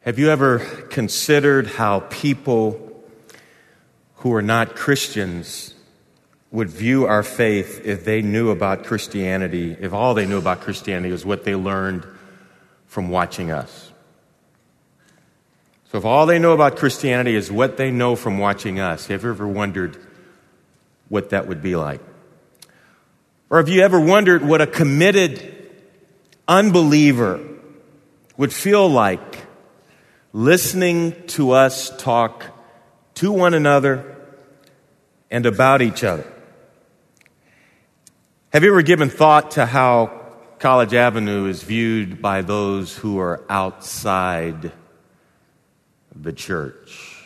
Have you ever considered how people who are not Christians would view our faith if they knew about Christianity, if all they knew about Christianity was what they learned from watching us? So if all they know about Christianity is what they know from watching us, have you ever wondered what that would be like? Or have you ever wondered what a committed unbeliever would feel like listening to us talk to one another and about each other? Have you ever given thought to how College Avenue is viewed by those who are outside the church?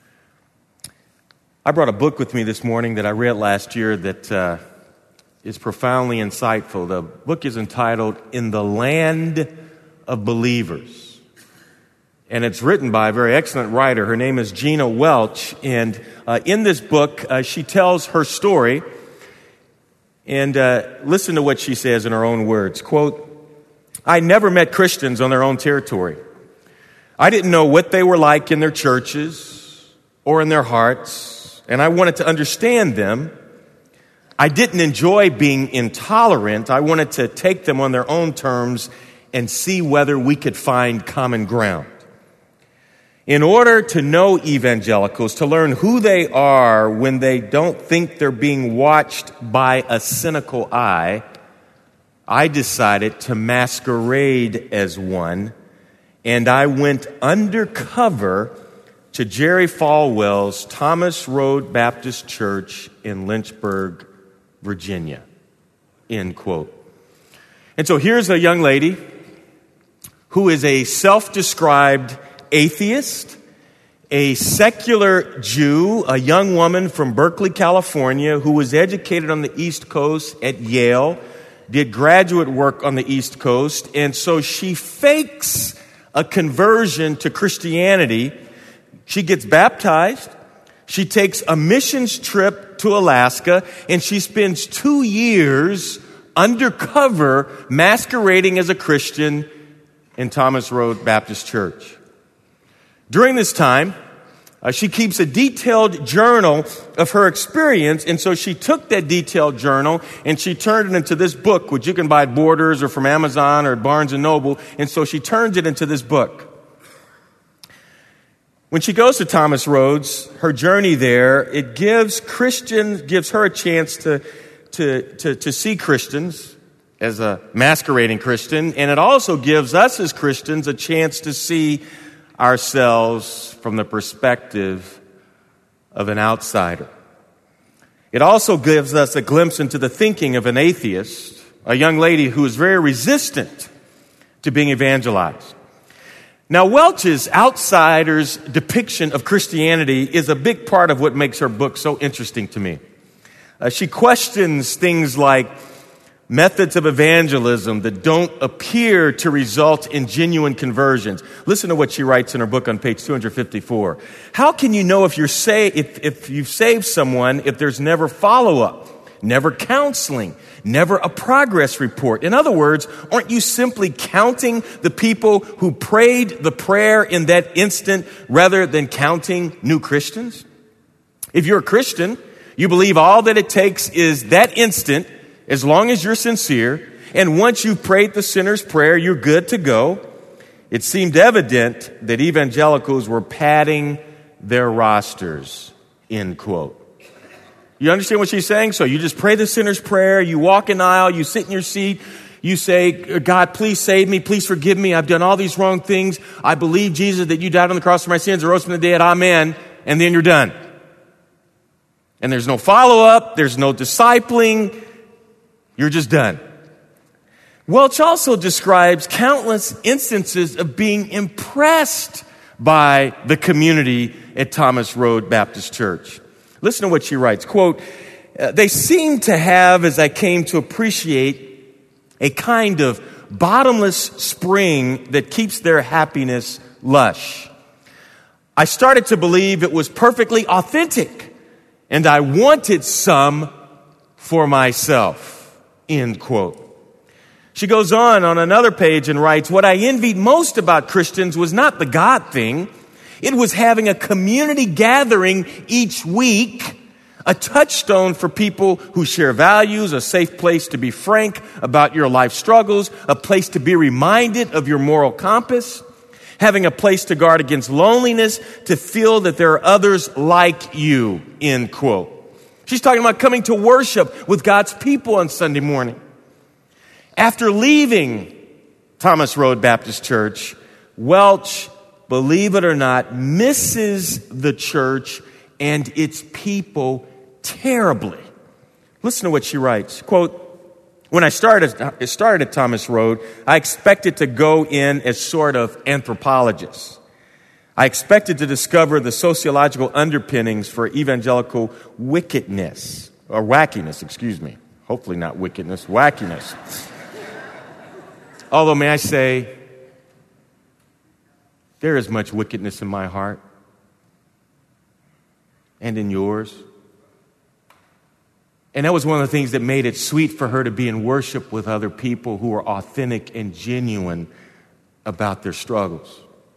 I brought a book with me this morning that I read last year that is profoundly insightful. The book is entitled In the Land of Believers. And it's written by a very excellent writer. Her name is Gina Welch. And in this book, she tells her story. And listen to what she says in her own words. Quote, "I never met Christians on their own territory. I didn't know what they were like in their churches or in their hearts, and I wanted to understand them. I didn't enjoy being intolerant. I wanted to take them on their own terms and see whether we could find common ground. In order to know evangelicals, to learn who they are when they don't think they're being watched by a cynical eye, I decided to masquerade as one, and I went undercover to Jerry Falwell's Thomas Road Baptist Church in Lynchburg, Virginia." End quote. And so here's a young lady who is a self-described atheist, a secular Jew, a young woman from Berkeley, California, who was educated on the East Coast at Yale, did graduate work on the East Coast, and so she fakes a conversion to Christianity. She gets baptized, she takes a missions trip to Alaska, and she spends 2 years undercover masquerading as a Christian in Thomas Road Baptist Church. During this time, she keeps a detailed journal of her experience, and so she took that detailed journal and she turned it into this book, which you can buy at Borders or from Amazon or Barnes & Noble, and so she turns it into this book. When she goes to Thomas Roads, her journey there, it gives her a chance to see Christians as a masquerading Christian, and it also gives us as Christians a chance to see ourselves from the perspective of an outsider. It also gives us a glimpse into the thinking of an atheist, a young lady who is very resistant to being evangelized. Now, Welch's outsider's depiction of Christianity is a big part of what makes her book so interesting to me. She questions things like methods of evangelism that don't appear to result in genuine conversions. Listen to what she writes in her book on page 254. How can you know if you've saved someone if there's never follow-up, never counseling, never a progress report? In other words, aren't you simply counting the people who prayed the prayer in that instant rather than counting new Christians? If you're a Christian, you believe all that it takes is that instant, as long as you're sincere, and once you've prayed the sinner's prayer, you're good to go. It seemed evident that evangelicals were padding their rosters, end quote. You understand what she's saying? So you just pray the sinner's prayer, you walk an aisle, you sit in your seat, you say, "God, please save me, please forgive me, I've done all these wrong things. I believe, Jesus, that you died on the cross for my sins and rose from the dead, amen," and then you're done. And there's no follow-up, there's no discipling, you're just done. Welch also describes countless instances of being impressed by the community at Thomas Road Baptist Church. Listen to what she writes. Quote, "They seem to have, as I came to appreciate, a kind of bottomless spring that keeps their happiness lush. I started to believe it was perfectly authentic, and I wanted some for myself." End quote. She goes on another page and writes, "What I envied most about Christians was not the God thing. It was having a community gathering each week, a touchstone for people who share values, a safe place to be frank about your life struggles, a place to be reminded of your moral compass, having a place to guard against loneliness, to feel that there are others like you," end quote. She's talking about coming to worship with God's people on Sunday morning. After leaving Thomas Road Baptist Church, Welch, believe it or not, misses the church and its people terribly. Listen to what she writes. Quote, "When I started at Thomas Road, I expected to go in as sort of anthropologist. I expected to discover the sociological underpinnings for evangelical wickedness, or wackiness, excuse me. Hopefully not wickedness, wackiness. Although, may I say, there is much wickedness in my heart and in yours. And that was one of the things that made it sweet for her to be in worship with other people who were authentic and genuine about their struggles.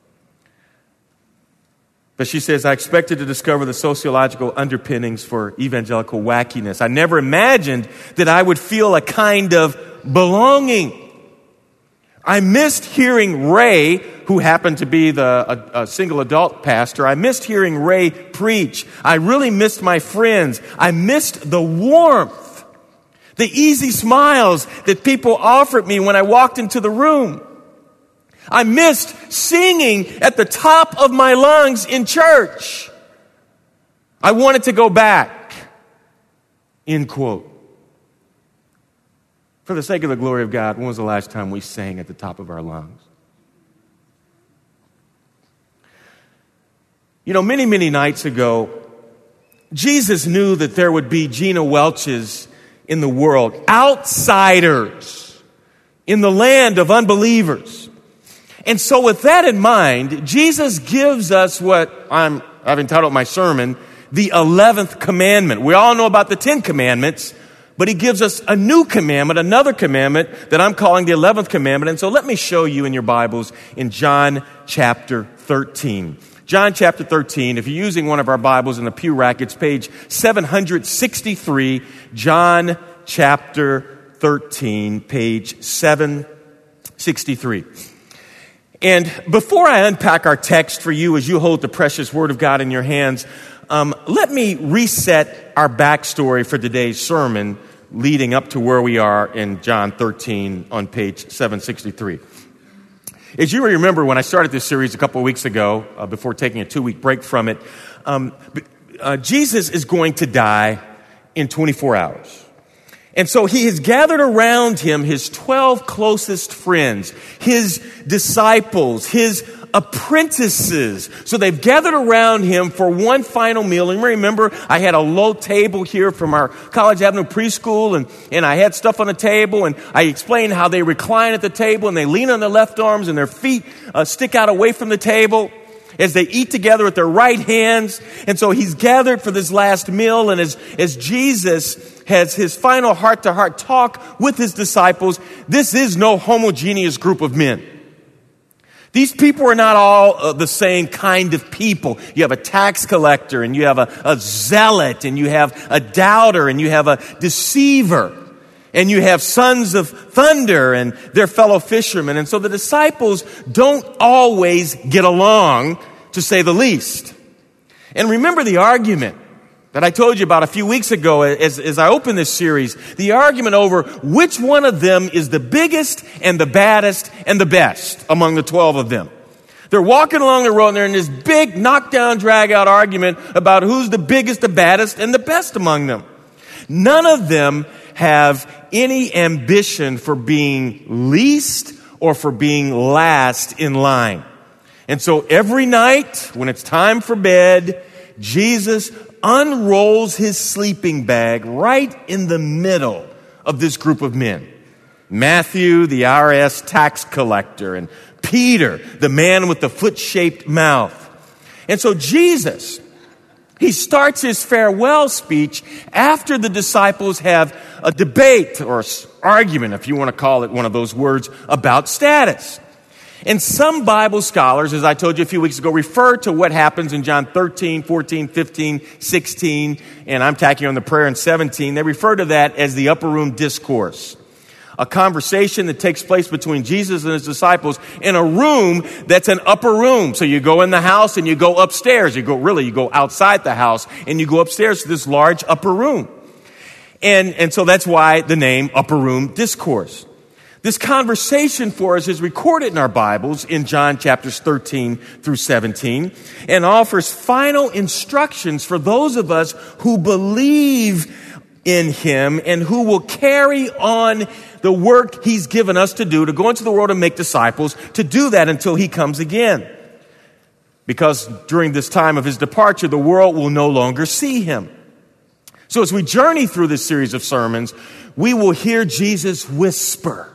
But she says, I expected to discover the sociological underpinnings for evangelical wackiness. I never imagined that I would feel a kind of belonging. I missed hearing Ray, who happened to be a single adult pastor. I missed hearing Ray preach. I really missed my friends. I missed the warmth, the easy smiles that people offered me when I walked into the room. I missed singing at the top of my lungs in church. I wanted to go back. End quote. For the sake of the glory of God, when was the last time we sang at the top of our lungs? You know, many, many nights ago, Jesus knew that there would be Gina Welches in the world, outsiders in the land of unbelievers. And so with that in mind, Jesus gives us what I've entitled my sermon, the 11th commandment. We all know about the 10 commandments, but he gives us a new commandment, another commandment that I'm calling the 11th commandment. And so let me show you in your Bibles in John chapter 13. John chapter 13, if you're using one of our Bibles in the pew rack, it's page 763, John chapter 13, page 763. And before I unpack our text for you as you hold the precious Word of God in your hands, let me reset our backstory for today's sermon leading up to where we are in John 13 on page 763. As you remember, when I started this series a couple of weeks ago, before taking a 2-week break from it, Jesus is going to die in 24 hours. And so he has gathered around him his 12 closest friends, his disciples, his apprentices. So they've gathered around him for one final meal. And remember, I had a low table here from our College Avenue preschool, and I had stuff on the table, and I explained how they recline at the table, and they lean on their left arms, and their feet stick out away from the table as they eat together with their right hands. And so he's gathered for this last meal, and as Jesus has his final heart-to-heart talk with his disciples, this is no homogeneous group of men. These people are not all the same kind of people. You have a tax collector, and you have a zealot, and you have a doubter, and you have a deceiver, and you have sons of thunder and their fellow fishermen. And so the disciples don't always get along, to say the least. And remember the argument that I told you about a few weeks ago as I opened this series, the argument over which one of them is the biggest and the baddest and the best among the 12 of them. They're walking along the road and they're in this big knockdown, drag-out argument about who's the biggest, the baddest, and the best among them. None of them have any ambition for being least or for being last in line. And so every night when it's time for bed, Jesus unrolls his sleeping bag right in the middle of this group of men. Matthew, the IRS tax collector, and Peter, the man with the foot-shaped mouth. And so Jesus, He starts his farewell speech after the disciples have a debate or argument, if you want to call it one of those words, about status. And some Bible scholars, as I told you a few weeks ago, refer to what happens in John 13, 14, 15, 16, and I'm tacking on the prayer in 17. They refer to that as the upper room discourse. A conversation that takes place between Jesus and his disciples in a room that's an upper room. So you go in the house and you go upstairs. You go outside the house and you go upstairs to this large upper room. And so that's why the name Upper Room Discourse. This conversation for us is recorded in our Bibles in John chapters 13 through 17 and offers final instructions for those of us who believe in him and who will carry on the work he's given us to do, to go into the world and make disciples, to do that until he comes again. Because during this time of his departure, the world will no longer see him. So as we journey through this series of sermons, we will hear Jesus whisper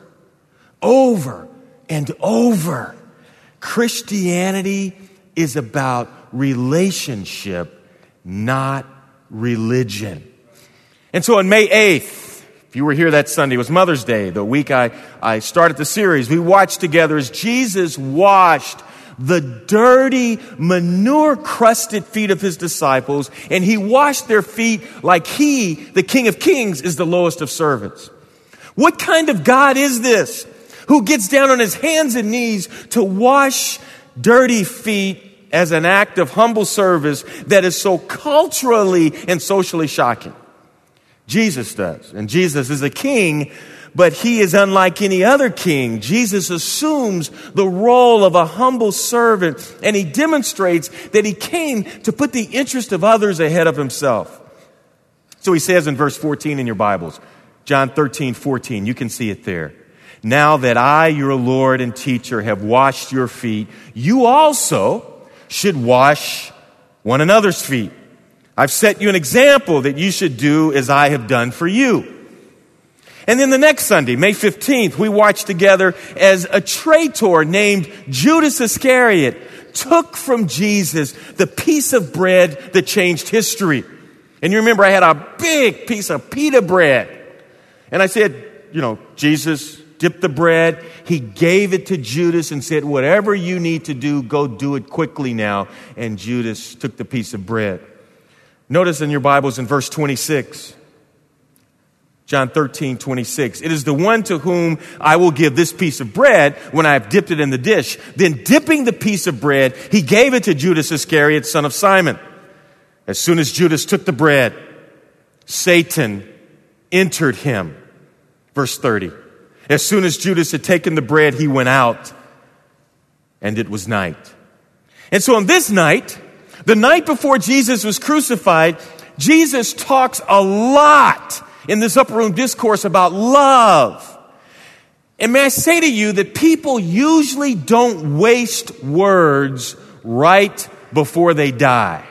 over and over. Christianity is about relationship, not religion. And so on May 8th, if you were here that Sunday, it was Mother's Day, the week I started the series, we watched together as Jesus washed the dirty, manure-crusted feet of his disciples, and he washed their feet like he, the King of Kings, is the lowest of servants. What kind of God is this who gets down on his hands and knees to wash dirty feet as an act of humble service that is so culturally and socially shocking? Jesus does. And Jesus is a king, but he is unlike any other king. Jesus assumes the role of a humble servant, and he demonstrates that he came to put the interest of others ahead of himself. So he says in verse 14 in your Bibles, John 13:14, you can see it there. Now that I, your Lord and teacher, have washed your feet, you also should wash one another's feet. I've set you an example that you should do as I have done for you. And then the next Sunday, May 15th, we watched together as a traitor named Judas Iscariot took from Jesus the piece of bread that changed history. And you remember I had a big piece of pita bread. And I said, Jesus dipped the bread. He gave it to Judas and said, whatever you need to do, go do it quickly now. And Judas took the piece of bread. Notice in your Bibles in verse 26, John 13:26. It is the one to whom I will give this piece of bread when I have dipped it in the dish. Then dipping the piece of bread, he gave it to Judas Iscariot, son of Simon. As soon as Judas took the bread, Satan entered him. Verse 30. As soon as Judas had taken the bread, he went out, and it was night. And so on this night, the night before Jesus was crucified, Jesus talks a lot in this upper room discourse about love. And may I say to you that people usually don't waste words right before they die.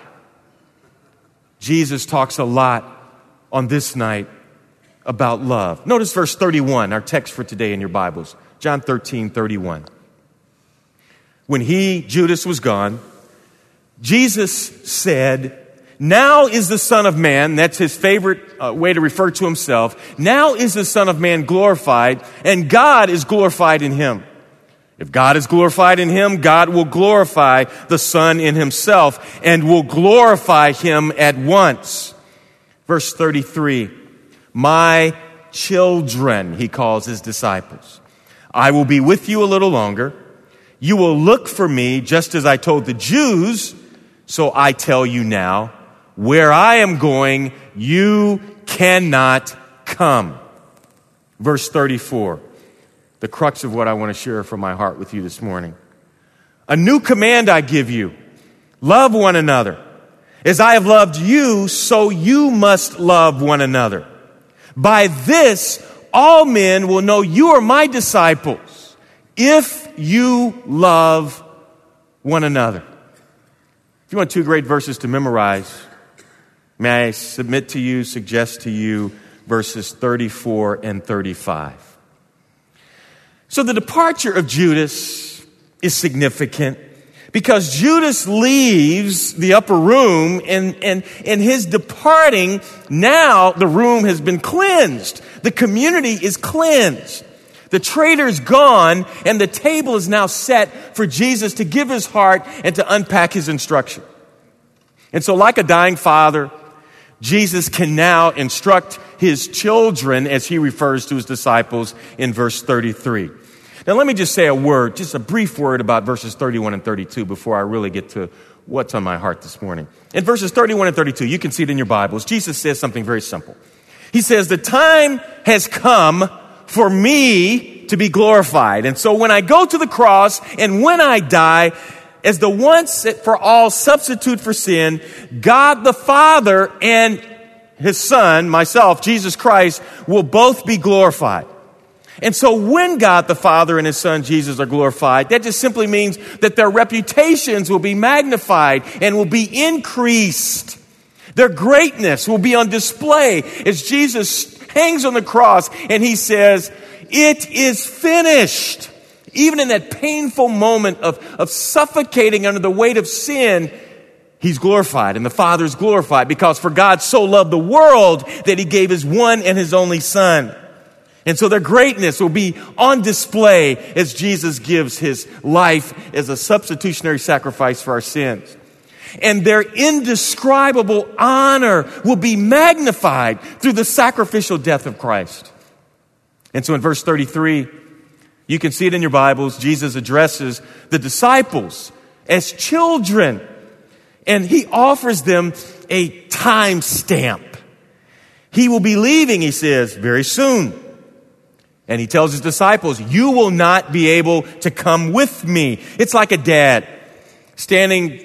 Jesus talks a lot on this night about love. Notice verse 31, our text for today in your Bibles. John 13:31. When Judas was gone, Jesus said, now is the Son of Man, that's his favorite way to refer to himself, now is the Son of Man glorified, and God is glorified in him. If God is glorified in him, God will glorify the Son in himself and will glorify him at once. Verse 33, my children, he calls his disciples, I will be with you a little longer. You will look for me just as I told the Jews. So I tell you now, where I am going, you cannot come. Verse 34, the crux of what I want to share from my heart with you this morning. A new command I give you, love one another. As I have loved you, so you must love one another. By this, all men will know you are my disciples, if you love one another. If you want two great verses to memorize, may I suggest to you verses 34 and 35. So the departure of Judas is significant, Because Judas leaves the upper room, and in his departing, now the room has been cleansed. The community is cleansed. The traitor's gone, and the table is now set for Jesus to give his heart and to unpack his instruction. And so like a dying father, Jesus can now instruct his children, as he refers to his disciples in verse 33. Now let me just say a word, just a brief word about verses 31 and 32 before I really get to what's on my heart this morning. In verses 31 and 32, you can see it in your Bibles, Jesus says something very simple. He says, the time has come for me to be glorified. And so when I go to the cross and when I die, as the once for all substitute for sin, God the Father and his Son, myself, Jesus Christ, will both be glorified. And so when God the Father and his Son Jesus are glorified, that just simply means that their reputations will be magnified and will be increased. Their greatness will be on display as Jesus hangs on the cross and he says, it is finished. Even in that painful moment of suffocating under the weight of sin, he's glorified and the Father is glorified, because for God so loved the world that he gave his one and his only Son. And so their greatness will be on display as Jesus gives his life as a substitutionary sacrifice for our sins. And their indescribable honor will be magnified through the sacrificial death of Christ. And so in verse 33, you can see it in your Bibles, Jesus addresses the disciples as children, and he offers them a time stamp. He will be leaving, he says, very soon. And he tells his disciples, you will not be able to come with me. It's like a dad standing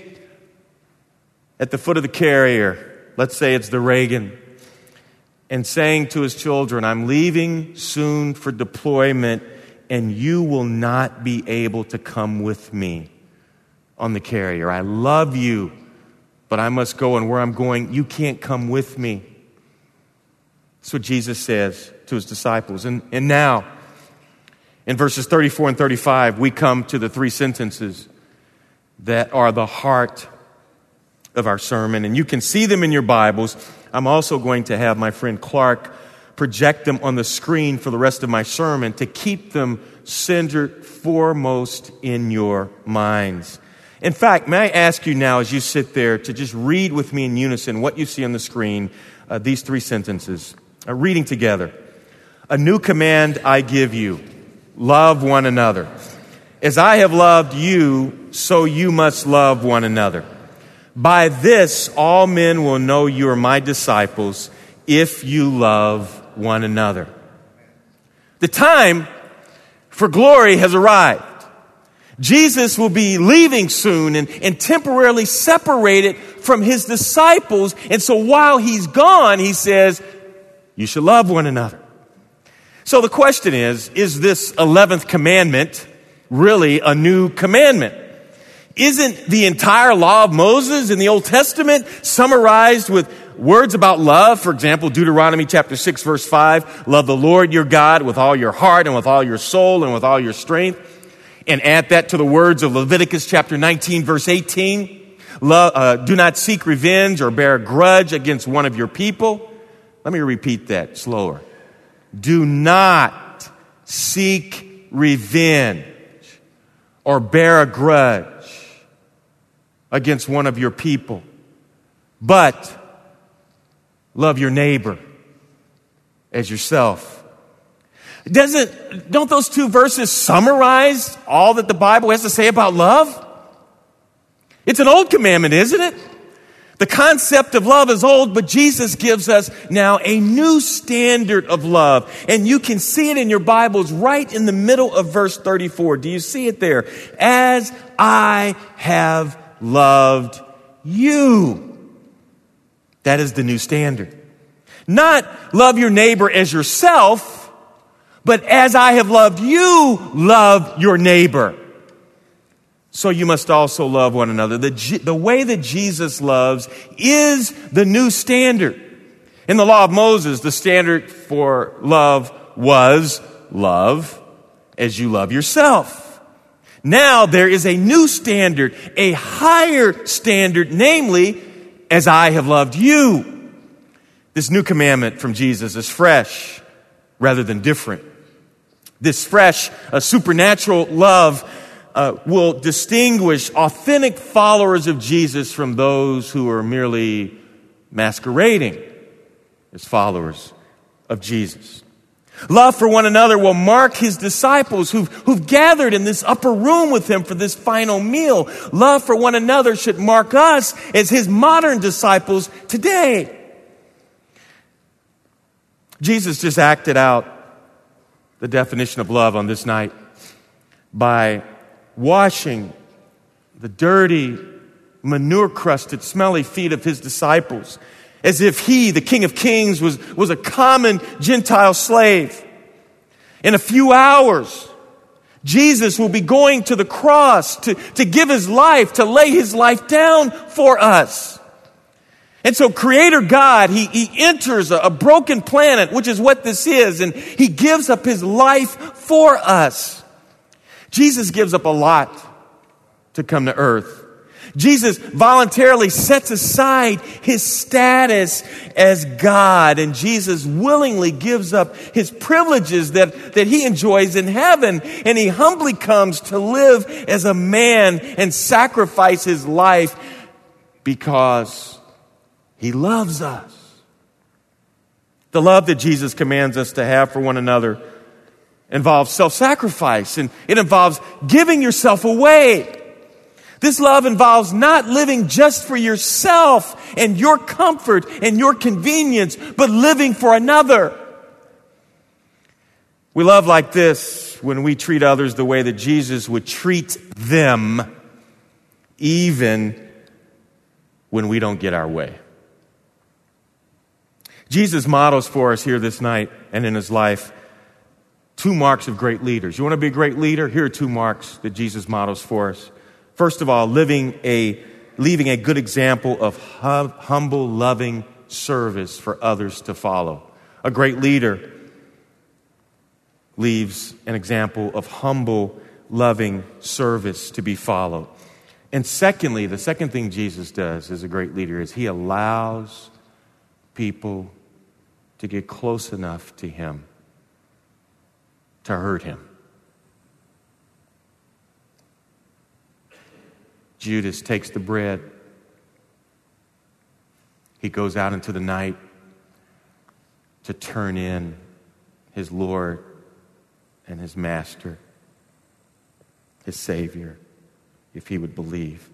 at the foot of the carrier, let's say it's the Reagan, and saying to his children, I'm leaving soon for deployment, and you will not be able to come with me on the carrier. I love you, but I must go, and where I'm going, you can't come with me. That's what Jesus says to his disciples. And now, in verses 34 and 35, we come to the three sentences that are the heart of our sermon. And you can see them in your Bibles. I'm also going to have my friend Clark project them on the screen for the rest of my sermon to keep them centered foremost in your minds. In fact, may I ask you now, as you sit there, to just read with me in unison what you see on the screen, these three sentences. Reading together. A new command I give you. Love one another. As I have loved you, so you must love one another. By this, all men will know you are my disciples, if you love one another. The time for glory has arrived. Jesus will be leaving soon and temporarily separated from his disciples. And so while he's gone, he says, you should love one another. So the question is this 11th commandment really a new commandment? Isn't the entire law of Moses in the Old Testament summarized with words about love? For example, Deuteronomy chapter 6, verse 5, love the Lord your God with all your heart and with all your soul and with all your strength. And add that to the words of Leviticus chapter 19, verse 18. Do not seek revenge or bear a grudge against one of your people. Let me repeat that slower. Do not seek revenge or bear a grudge against one of your people, but love your neighbor as yourself. Don't those two verses summarize all that the Bible has to say about love? It's an old commandment, isn't it? The concept of love is old, but Jesus gives us now a new standard of love. And you can see it in your Bibles right in the middle of verse 34. Do you see it there? As I have loved you. That is the new standard. Not love your neighbor as yourself, but as I have loved you, love your neighbor. So you must also love one another. The way that Jesus loves is the new standard. In the law of Moses, the standard for love was love as you love yourself. Now there is a new standard, a higher standard, namely, as I have loved you. This new commandment from Jesus is fresh rather than different. This fresh, supernatural love will distinguish authentic followers of Jesus from those who are merely masquerading as followers of Jesus. Love for one another will mark his disciples who've gathered in this upper room with him for this final meal. Love for one another should mark us as his modern disciples today. Jesus just acted out the definition of love on this night by washing the dirty, manure-crusted, smelly feet of his disciples as if he, the King of Kings, was a common Gentile slave. In a few hours, Jesus will be going to the cross to give his life, to lay his life down for us. And so Creator God, he enters a broken planet, which is what this is, and he gives up his life for us. Jesus gives up a lot to come to earth. Jesus voluntarily sets aside his status as God, and Jesus willingly gives up his privileges that he enjoys in heaven, and he humbly comes to live as a man and sacrifice his life because he loves us. The love that Jesus commands us to have for one another involves self-sacrifice, and it involves giving yourself away. This love involves not living just for yourself and your comfort and your convenience, but living for another. We love like this when we treat others the way that Jesus would treat them, even when we don't get our way. Jesus models for us here this night and in his life 2 marks of great leaders. You want to be a great leader? Here are 2 marks that Jesus models for us. First of all, leaving a good example of humble, loving service for others to follow. A great leader leaves an example of humble, loving service to be followed. And secondly, the second thing Jesus does as a great leader is he allows people to get close enough to him to hurt him. Judas takes the bread. He goes out into the night to turn in his Lord and his Master, his Savior, if he would believe.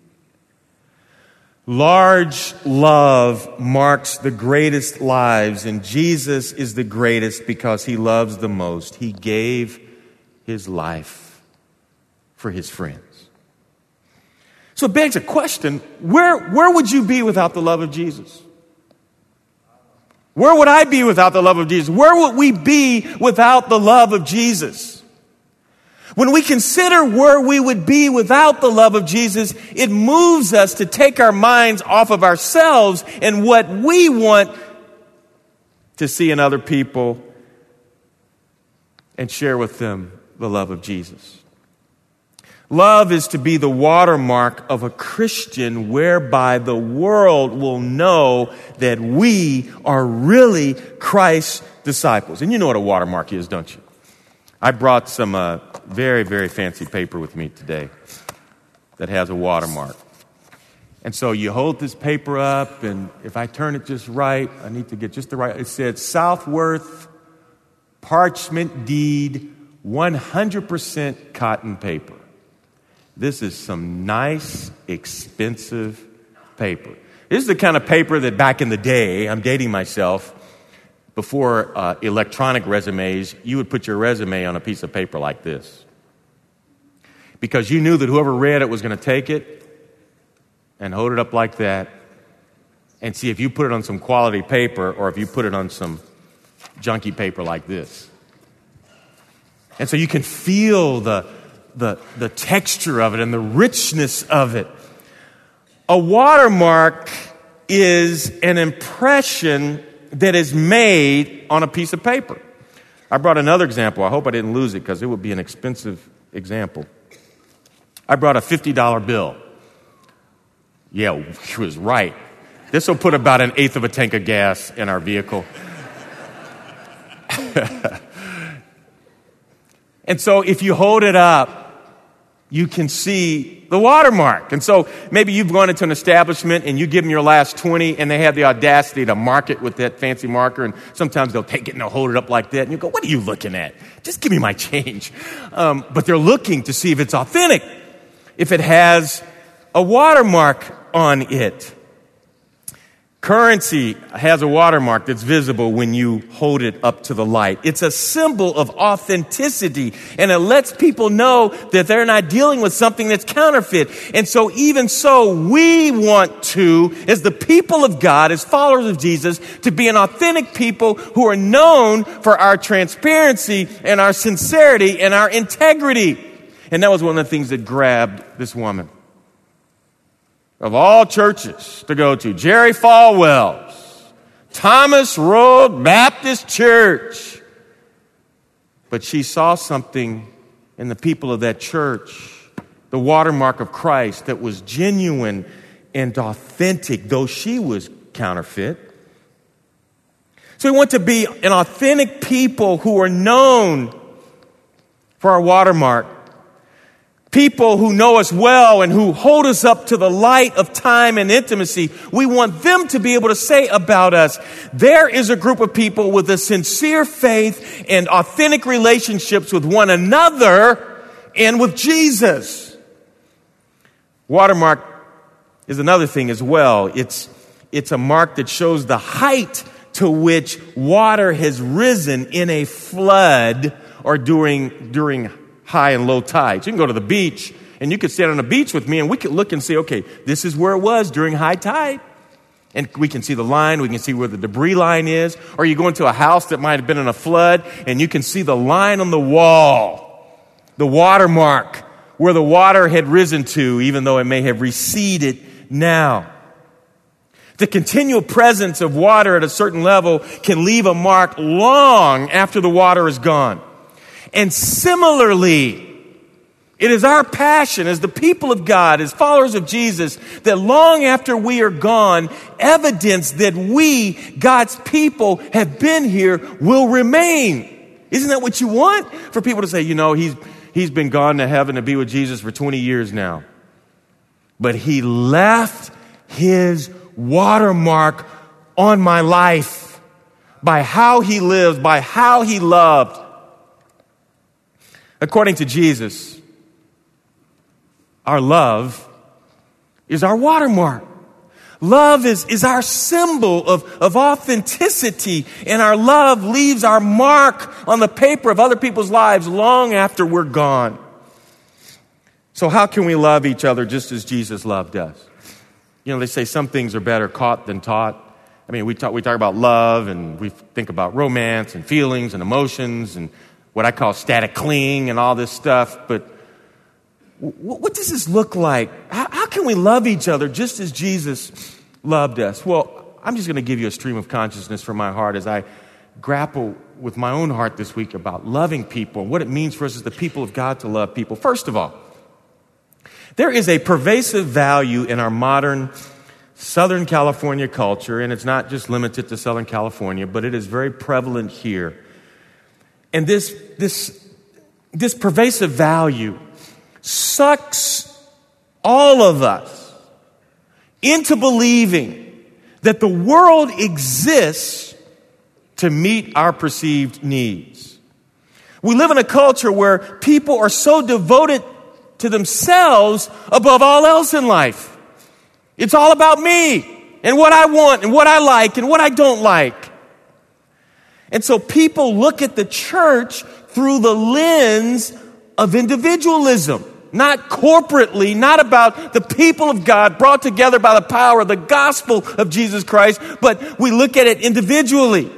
Large love marks the greatest lives, and Jesus is the greatest because he loves the most. He gave his life for his friends. So it begs a question, where would you be without the love of Jesus? Where would I be without the love of Jesus? Where would we be without the love of Jesus? When we consider where we would be without the love of Jesus, it moves us to take our minds off of ourselves and what we want to see in other people and share with them the love of Jesus. Love is to be the watermark of a Christian whereby the world will know that we are really Christ's disciples. And you know what a watermark is, don't you? I brought some very, very fancy paper with me today that has a watermark. And so you hold this paper up, and if I turn it just right, I need to get just the right. It said Southworth Parchment Deed 100% cotton paper. This is some nice, expensive paper. This is the kind of paper that back in the day, I'm dating myself, before electronic resumes, you would put your resume on a piece of paper like this. Because you knew that whoever read it was going to take it and hold it up like that and see if you put it on some quality paper or if you put it on some junky paper like this. And so you can feel the texture of it and the richness of it. A watermark is an impression that is made on a piece of paper. I brought another example. I hope I didn't lose it because it would be an expensive example. I brought a $50 bill. Yeah, she was right. This will put about 1/8 of a tank of gas in our vehicle. And so if you hold it up, you can see the watermark. And so maybe you've gone into an establishment and you give them your last 20 and they have the audacity to mark it with that fancy marker. And sometimes they'll take it and they'll hold it up like that. And you go, what are you looking at? Just give me my change. But they're looking to see if it's authentic, if it has a watermark on it. Currency has a watermark that's visible when you hold it up to the light. It's a symbol of authenticity, and it lets people know that they're not dealing with something that's counterfeit. And so even so, we want to, as the people of God, as followers of Jesus, to be an authentic people who are known for our transparency and our sincerity and our integrity. And that was one of the things that grabbed this woman. Of all churches to go to, Jerry Falwell's, Thomas Road Baptist Church. But she saw something in the people of that church, the watermark of Christ that was genuine and authentic, though she was counterfeit. So we want to be an authentic people who are known for our watermark. People who know us well and who hold us up to the light of time and intimacy. We want them to be able to say about us, there is a group of people with a sincere faith and authentic relationships with one another and with Jesus. Watermark is another thing as well. It's a mark that shows the height to which water has risen in a flood or during high and low tides. You can go to the beach and you could stand on the beach with me and we could look and say, okay, this is where it was during high tide. And we can see the line, we can see where the debris line is. Or you go into a house that might have been in a flood and you can see the line on the wall, the watermark, where the water had risen to, even though it may have receded now. The continual presence of water at a certain level can leave a mark long after the water is gone. And similarly, it is our passion as the people of God, as followers of Jesus, that long after we are gone, evidence that we, God's people, have been here will remain. Isn't that what you want? For people to say, you know, he's been gone to heaven to be with Jesus for 20 years now. But he left his watermark on my life by how he lived, by how he loved. According to Jesus, our love is our watermark. Love is our symbol of authenticity, and our love leaves our mark on the paper of other people's lives long after we're gone. So how can we love each other just as Jesus loved us? You know, they say some things are better caught than taught. I mean, we talk about love, and we think about romance and feelings and emotions and what I call static cling and all this stuff. But what does this look like? How can we love each other just as Jesus loved us? Well, I'm just going to give you a stream of consciousness from my heart as I grapple with my own heart this week about loving people and what it means for us as the people of God to love people. First of all, there is a pervasive value in our modern Southern California culture, and it's not just limited to Southern California, but it is very prevalent here. And this pervasive value sucks all of us into believing that the world exists to meet our perceived needs. We live in a culture where people are so devoted to themselves above all else in life. It's all about me and what I want and what I like and what I don't like. And so people look at the church through the lens of individualism, not corporately, not about the people of God brought together by the power of the gospel of Jesus Christ, but we look at it individually,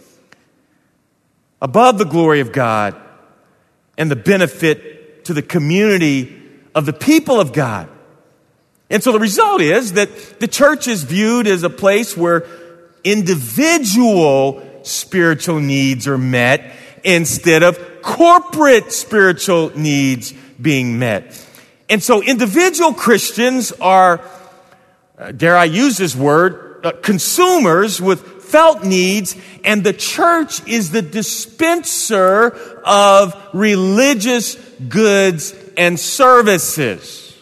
above the glory of God and the benefit to the community of the people of God. And so the result is that the church is viewed as a place where individual spiritual needs are met instead of corporate spiritual needs being met. And so individual Christians are, dare I use this word, consumers with felt needs, and the church is the dispenser of religious goods and services.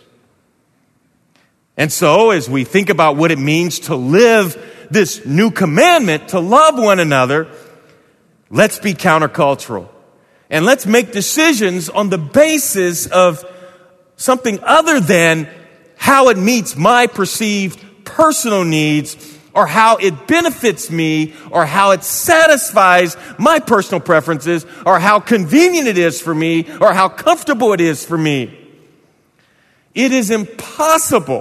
And so, as we think about what it means to live this new commandment, to love one another, let's be countercultural. And let's make decisions on the basis of something other than how it meets my perceived personal needs, or how it benefits me, or how it satisfies my personal preferences, or how convenient it is for me, or how comfortable it is for me. It is impossible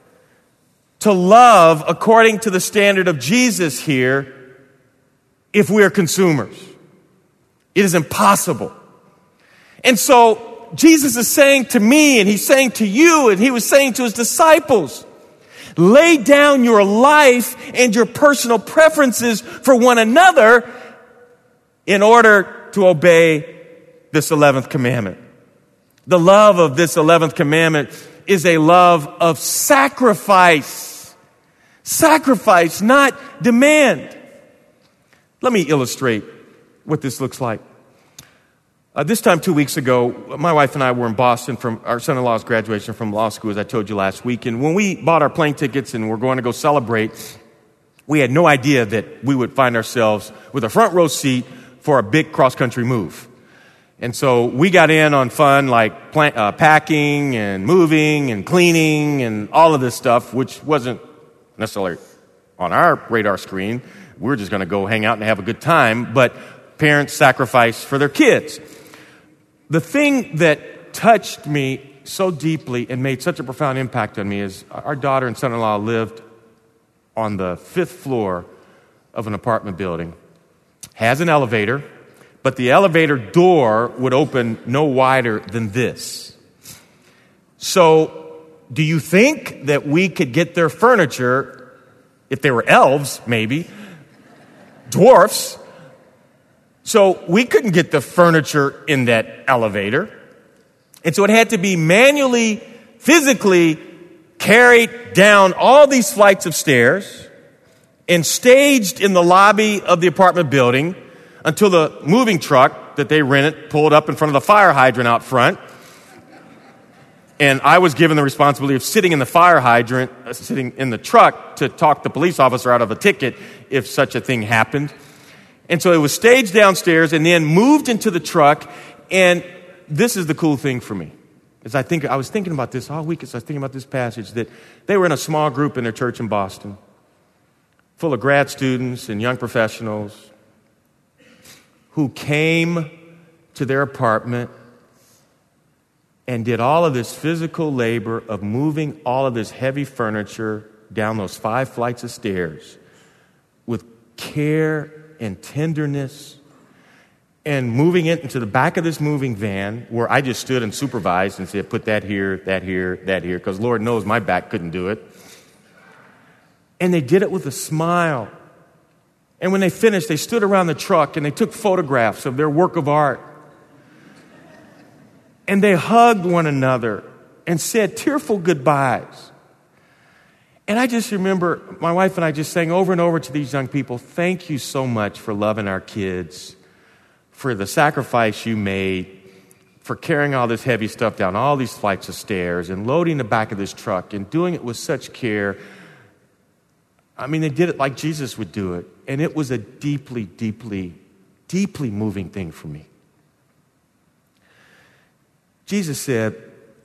to love according to the standard of Jesus here if we are consumers. It is impossible. And so Jesus is saying to me, and he's saying to you, and he was saying to his disciples, lay down your life and your personal preferences for one another in order to obey this 11th commandment. The love of this 11th commandment is a love of sacrifice. Sacrifice, not demand. Let me illustrate what this looks like. This time 2 weeks ago, my wife and I were in Boston from our son-in-law's graduation from law school, as I told you last week. And when we bought our plane tickets and were going to go celebrate, we had no idea that we would find ourselves with a front row seat for a big cross-country move. And so we got in on fun like packing and moving and cleaning and all of this stuff, which wasn't necessarily on our radar screen. We were just going to go hang out and have a good time. But parents sacrifice for their kids. The thing that touched me so deeply and made such a profound impact on me is our daughter and son-in-law lived on the 5th floor of an apartment building. Has an elevator, but the elevator door would open no wider than this. So, do you think that we could get their furniture, if they were elves, maybe, dwarfs? So we couldn't get the furniture in that elevator. And so it had to be manually, physically carried down all these flights of stairs and staged in the lobby of the apartment building until the moving truck that they rented pulled up in front of the fire hydrant out front. And I was given the responsibility of sitting in the fire hydrant, sitting in the truck to talk the police officer out of a ticket if such a thing happened. And so it was staged downstairs and then moved into the truck. And this is the cool thing for me. I was thinking about this all week as I was thinking about this passage, that they were in a small group in their church in Boston, full of grad students and young professionals who came to their apartment and did all of this physical labor of moving all of this heavy furniture down those 5 flights of stairs with care and tenderness, and moving it into the back of this moving van where I just stood and supervised and said, put that here, that here, that here, because Lord knows my back couldn't do it. And they did it with a smile. And when they finished, they stood around the truck and they took photographs of their work of art. And they hugged one another and said tearful goodbyes. And I just remember my wife and I just saying over and over to these young people, thank you so much for loving our kids, for the sacrifice you made, for carrying all this heavy stuff down all these flights of stairs and loading the back of this truck and doing it with such care. I mean, they did it like Jesus would do it. And it was a deeply, deeply, deeply moving thing for me. Jesus said,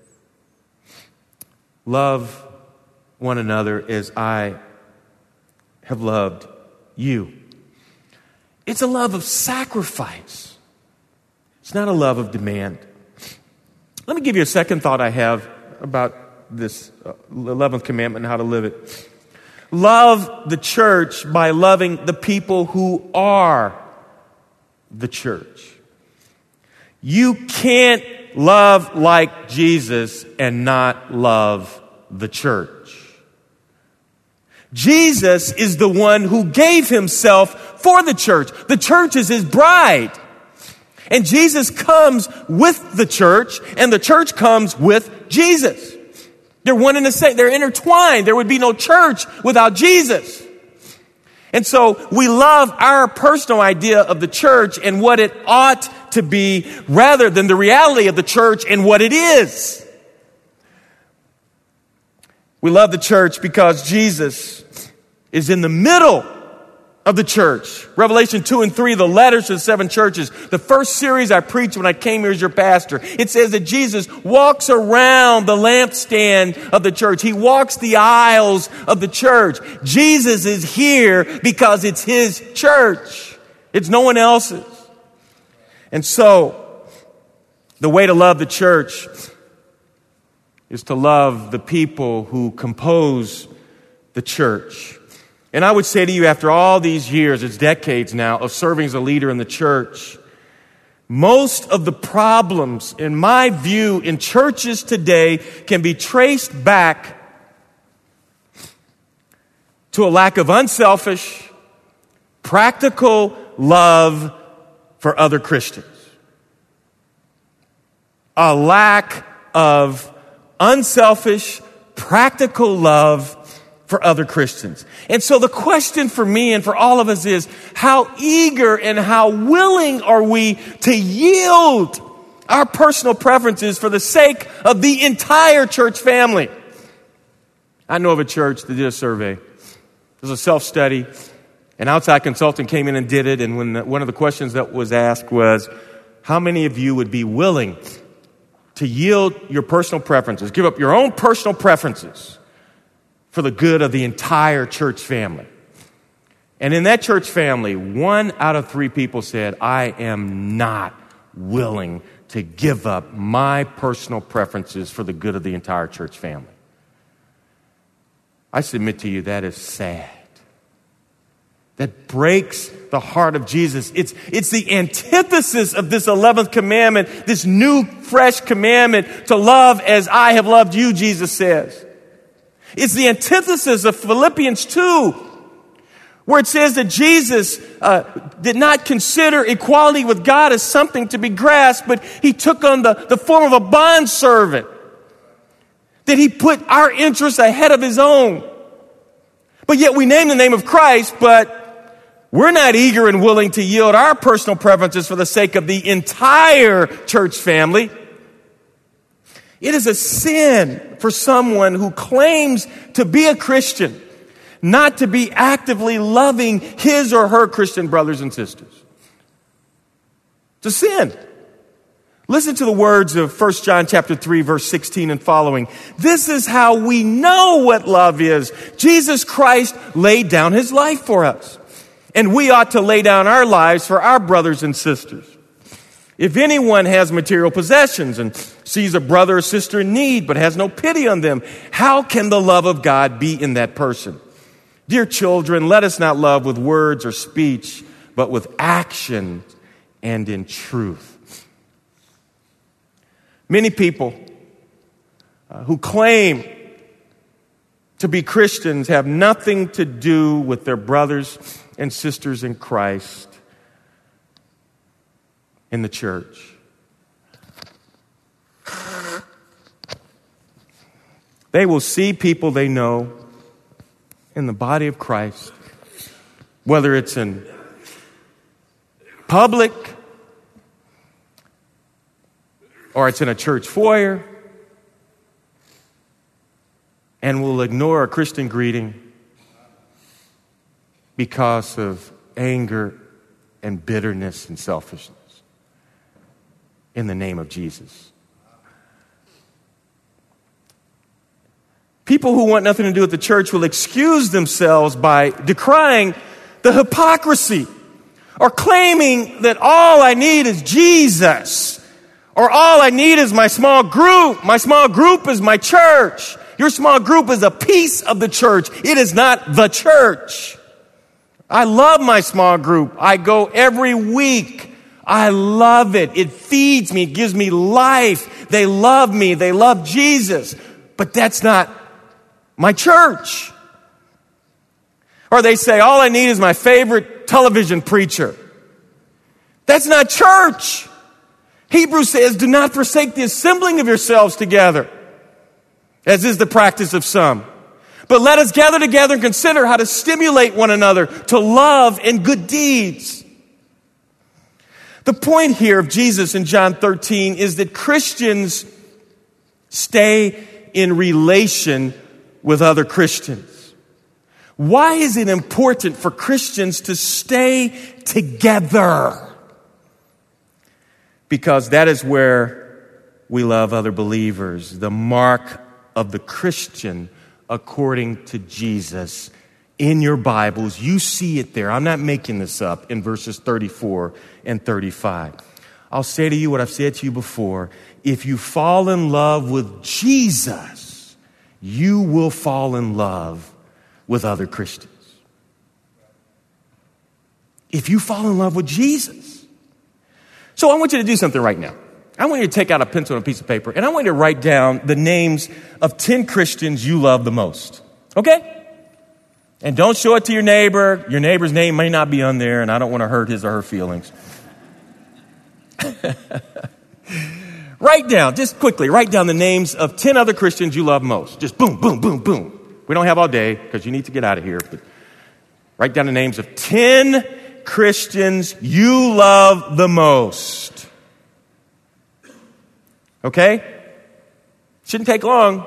love one another as I have loved you. It's a love of sacrifice. It's not a love of demand. Let me give you a second thought I have about this 11th commandment and how to live it. Love the church by loving the people who are the church. You can't love like Jesus and not love the church. Jesus is the one who gave himself for the church. The church is his bride. And Jesus comes with the church, and the church comes with Jesus. They're one and the same. They're intertwined. There would be no church without Jesus. And so we love our personal idea of the church and what it ought to be rather than the reality of the church and what it is. We love the church because Jesus is in the middle of the church. Revelation 2 and 3, the letters to the 7 churches. The first series I preached when I came here as your pastor. It says that Jesus walks around the lampstand of the church. He walks the aisles of the church. Jesus is here because it's his church. It's no one else's. And so, the way to love the church is to love the people who compose the church. And I would say to you, after all these years, it's decades now, of serving as a leader in the church, most of the problems, in my view, in churches today can be traced back to a lack of unselfish, practical love for other Christians. A lack of unselfish, practical love for other Christians. And so the question for me and for all of us is, how eager and how willing are we to yield our personal preferences for the sake of the entire church family? I know of a church that did a survey. It was a self-study. An outside consultant came in and did it, and when one of the questions that was asked was, how many of you would be willing to yield your personal preferences, give up your own personal preferences for the good of the entire church family? And in that church family, 1 out of 3 people said, I am not willing to give up my personal preferences for the good of the entire church family. I submit to you that is sad. That breaks the heart of Jesus. It's the antithesis of this 11th commandment, this new, fresh commandment to love as I have loved you, Jesus says. It's the antithesis of Philippians 2, where it says that Jesus did not consider equality with God as something to be grasped, but he took on the form of a bondservant. That he put our interests ahead of his own. But yet we name the name of Christ, but we're not eager and willing to yield our personal preferences for the sake of the entire church family. It is a sin for someone who claims to be a Christian not to be actively loving his or her Christian brothers and sisters. It's a sin. Listen to the words of 1 John chapter 3, verse 16 and following. This is how we know what love is. Jesus Christ laid down his life for us, and we ought to lay down our lives for our brothers and sisters. If anyone has material possessions and sees a brother or sister in need but has no pity on them, how can the love of God be in that person? Dear children, let us not love with words or speech, but with action and in truth. Many people who claim to be Christians have nothing to do with their brothers and sisters in Christ in the church. They will see people they know in the body of Christ, whether it's in public or it's in a church foyer, and will ignore a Christian greeting because of anger and bitterness and selfishness in the name of Jesus. People who want nothing to do with the church will excuse themselves by decrying the hypocrisy or claiming that all I need is Jesus, or all I need is my small group. My small group is my church. Your small group is a piece of the church. It is not the church. I love my small group. I go every week. I love it. It feeds me. It gives me life. They love me. They love Jesus. But that's not my church. Or they say, all I need is my favorite television preacher. That's not church. Hebrews says, do not forsake the assembling of yourselves together. as is the practice of some. But let us gather together and consider how to stimulate one another to love and good deeds. The point here of Jesus in John 13 is that Christians stay in relation with other Christians. Why is it important for Christians to stay together? Because that is where we love other believers. The mark of the Christian according to Jesus. In your Bibles, you see it there. I'm not making this up in verses 34 and 35. I'll say to you what I've said to you before. If you fall in love with Jesus, you will fall in love with other Christians. If you fall in love with Jesus. So I want you to do something right now. I want you to take out a pencil and a piece of paper, and I want you to write down the names of 10 Christians you love the most. Okay? And don't show it to your neighbor. Your neighbor's name may not be on there, and I don't want to hurt his or her feelings. Just quickly, write down the names of 10 other Christians you love most. Just boom, boom, boom, boom. We don't have all day because you need to get out of here. But write down the names of 10 Christians you love the most. Okay? Shouldn't take long.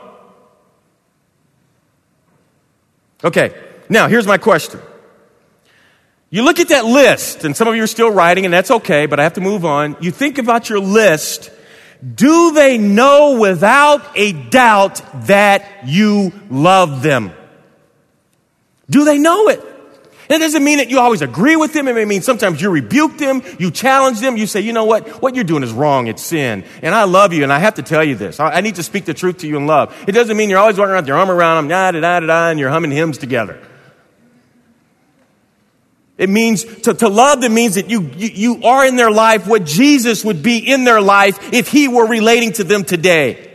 Okay, now here's my question. You look at that list, and some of you are still writing, and that's okay, but I have to move on. You think about your list. Do they know without a doubt that you love them? Do they know it? That doesn't mean that you always agree with them. It may mean sometimes you rebuke them, you challenge them, you say, you know what you're doing is wrong, it's sin. And I love you, and I have to tell you this. I need to speak the truth to you in love. It doesn't mean you're always walking around with your arm around them, and you're humming hymns together. It means, to love them means that you are in their life what Jesus would be in their life if he were relating to them today.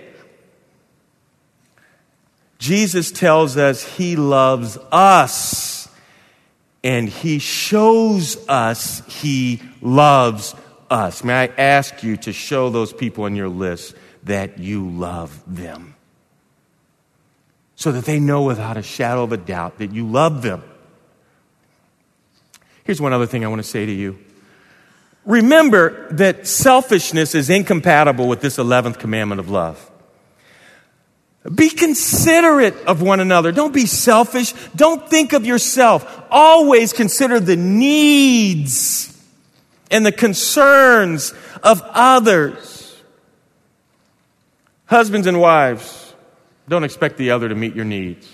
Jesus tells us he loves us. And he shows us he loves us. May I ask you to show those people on your list that you love them, so that they know without a shadow of a doubt that you love them. Here's one other thing I want to say to you. Remember that selfishness is incompatible with this 11th commandment of love. Be considerate of one another. Don't be selfish. Don't think of yourself. Always consider the needs and the concerns of others. Husbands and wives, don't expect the other to meet your needs.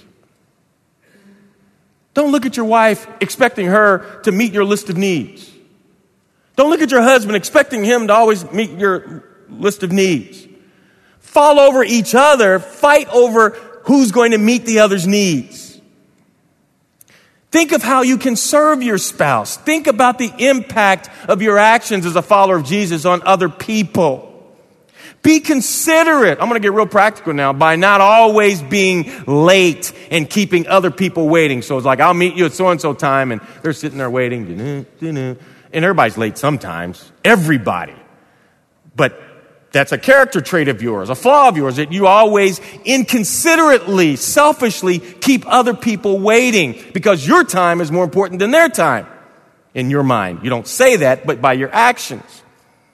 Don't look at your wife expecting her to meet your list of needs. Don't look at your husband expecting him to always meet your list of needs. Fall over each other, fight over who's going to meet the other's needs. Think of how you can serve your spouse. Think about the impact of your actions as a follower of Jesus on other people. Be considerate, I'm going to get real practical now, by not always being late and keeping other people waiting. So it's like, I'll meet you at so-and-so time, and they're sitting there waiting. And everybody's late sometimes. Everybody. But that's a character trait of yours, a flaw of yours, that you always inconsiderately, selfishly keep other people waiting because your time is more important than their time in your mind. You don't say that, but by your actions.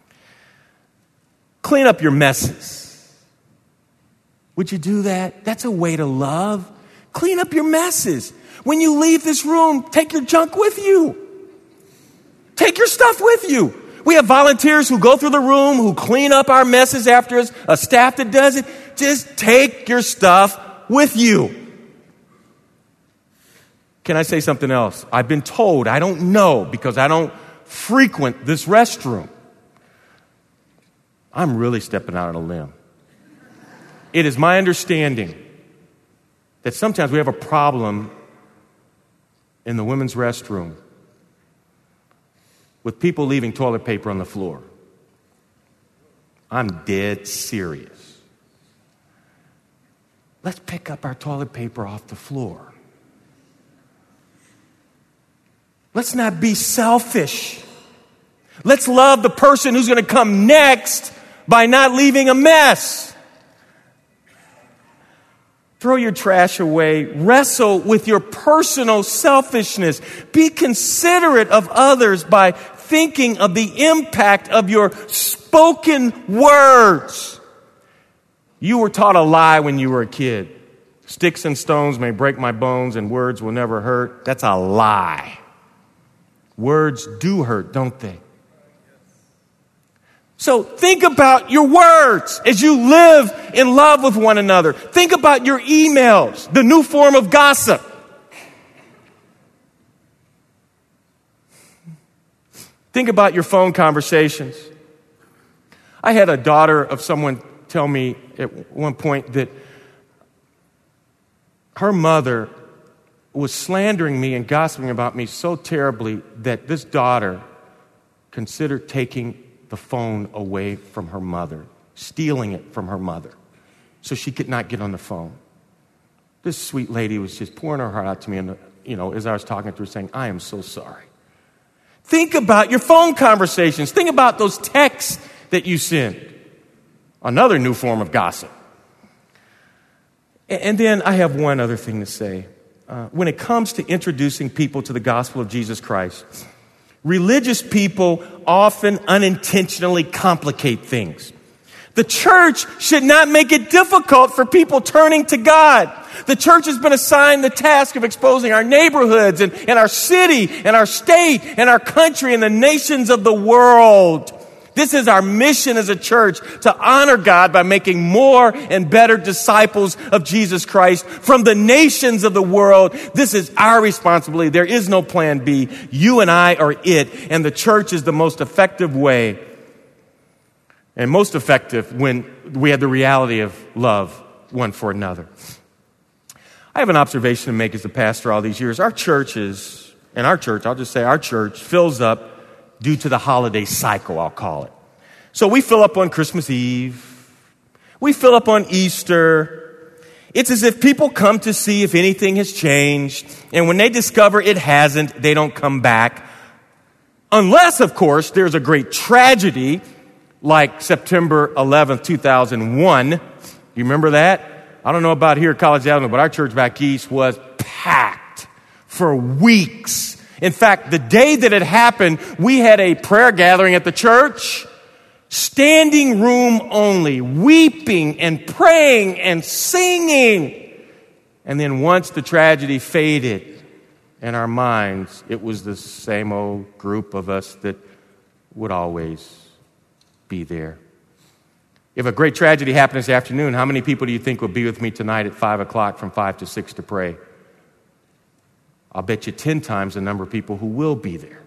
Clean up your messes. Would you do that? That's a way to love. Clean up your messes. When you leave this room, take your junk with you. Take your stuff with you. We have volunteers who go through the room, who clean up our messes after us, a staff that does it. Just take your stuff with you. Can I say something else? I've been told, I don't know because I don't frequent this restroom. I'm really stepping out on a limb. It is my understanding that sometimes we have a problem in the women's restroom with people leaving toilet paper on the floor. I'm dead serious. Let's pick up our toilet paper off the floor. Let's not be selfish. Let's love the person who's going to come next by not leaving a mess. Throw your trash away. Wrestle with your personal selfishness. Be considerate of others by thinking of the impact of your spoken words. You were taught a lie when you were a kid. Sticks and stones may break my bones and words will never hurt. That's a lie. Words do hurt, don't they? So think about your words as you live in love with one another. Think about your emails, the new form of gossip. Think about your phone conversations. I had a daughter of someone tell me at one point that her mother was slandering me and gossiping about me so terribly that this daughter considered taking the phone away from her mother, stealing it from her mother, so she could not get on the phone. This sweet lady was just pouring her heart out to me, and as I was talking to her, saying, "I am so sorry." Think about your phone conversations. Think about those texts that you send. Another new form of gossip. And then I have one other thing to say. When it comes to introducing people to the gospel of Jesus Christ, religious people often unintentionally complicate things. The church should not make it difficult for people turning to God. The church has been assigned the task of exposing our neighborhoods and our city and our state and our country and the nations of the world. This is our mission as a church, to honor God by making more and better disciples of Jesus Christ from the nations of the world. This is our responsibility. There is no plan B. You and I are it, and the church is the most effective way, and most effective when we have the reality of love one for another. I have an observation to make as a pastor all these years. Our church, I'll just say our church fills up due to the holiday cycle, I'll call it. So we fill up on Christmas Eve. We fill up on Easter. It's as if people come to see if anything has changed. And when they discover it hasn't, they don't come back. Unless, of course, there's a great tragedy like September 11th, 2001. You remember that? I don't know about here at College Avenue, but our church back east was packed for weeks. In fact, the day that it happened, we had a prayer gathering at the church, standing room only, weeping and praying and singing. And then once the tragedy faded in our minds, it was the same old group of us that would always be there. If a great tragedy happened this afternoon, how many people do you think will be with me tonight at 5 o'clock from 5 to 6 to pray? I'll bet you 10 times the number of people who will be there.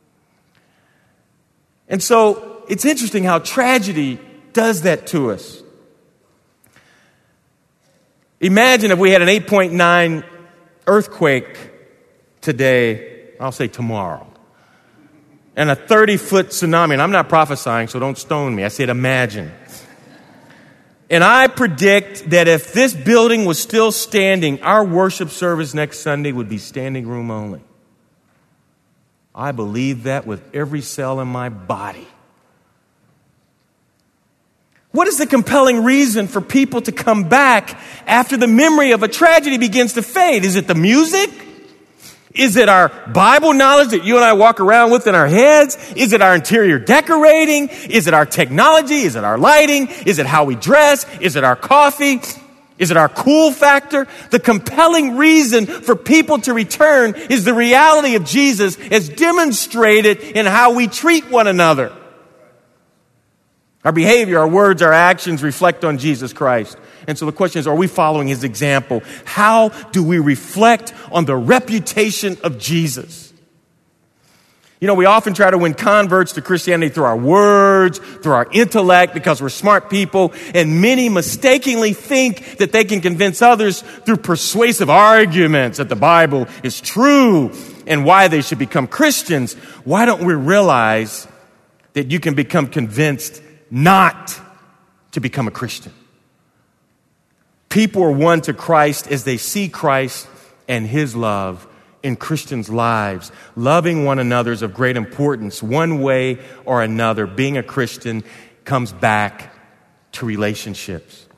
And so it's interesting how tragedy does that to us. Imagine if we had an 8.9 earthquake today, I'll say tomorrow, and a 30-foot tsunami. And I'm not prophesying, so don't stone me. I said imagine. And I predict that if this building was still standing, our worship service next Sunday would be standing room only. I believe that with every cell in my body. What is the compelling reason for people to come back after the memory of a tragedy begins to fade? Is it the music? Is it our Bible knowledge that you and I walk around with in our heads? Is it our interior decorating? Is it our technology? Is it our lighting? Is it how we dress? Is it our coffee? Is it our cool factor? The compelling reason for people to return is the reality of Jesus as demonstrated in how we treat one another. Our behavior, our words, our actions reflect on Jesus Christ. And so the question is, are we following his example? How do we reflect on the reputation of Jesus? You know, we often try to win converts to Christianity through our words, through our intellect, because we're smart people. And many mistakenly think that they can convince others through persuasive arguments that the Bible is true and why they should become Christians. Why don't we realize that you can become convinced not to become a Christian? People are won to Christ as they see Christ and his love in Christians' lives. Loving one another is of great importance. One way or another, being a Christian comes back to relationships.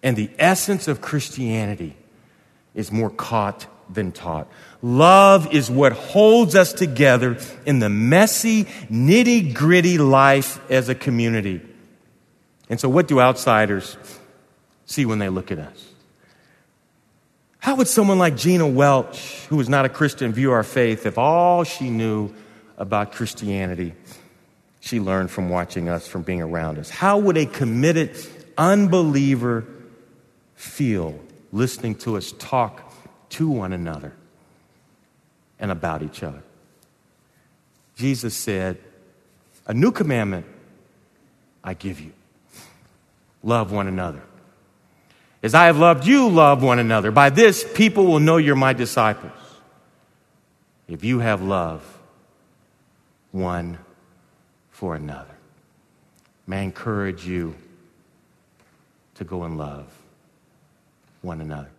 And the essence of Christianity is more caught than taught. Love is what holds us together in the messy, nitty-gritty life as a community. And so what do outsiders see when they look at us? How would someone like Gina Welch, who is not a Christian, view our faith if all she knew about Christianity she learned from watching us, from being around us? How would a committed unbeliever feel listening to us talk to one another and about each other? Jesus said, "A new commandment I give you. Love one another. As I have loved you, love one another. By this, people will know you're my disciples, if you have love one for another." May I encourage you to go and love one another.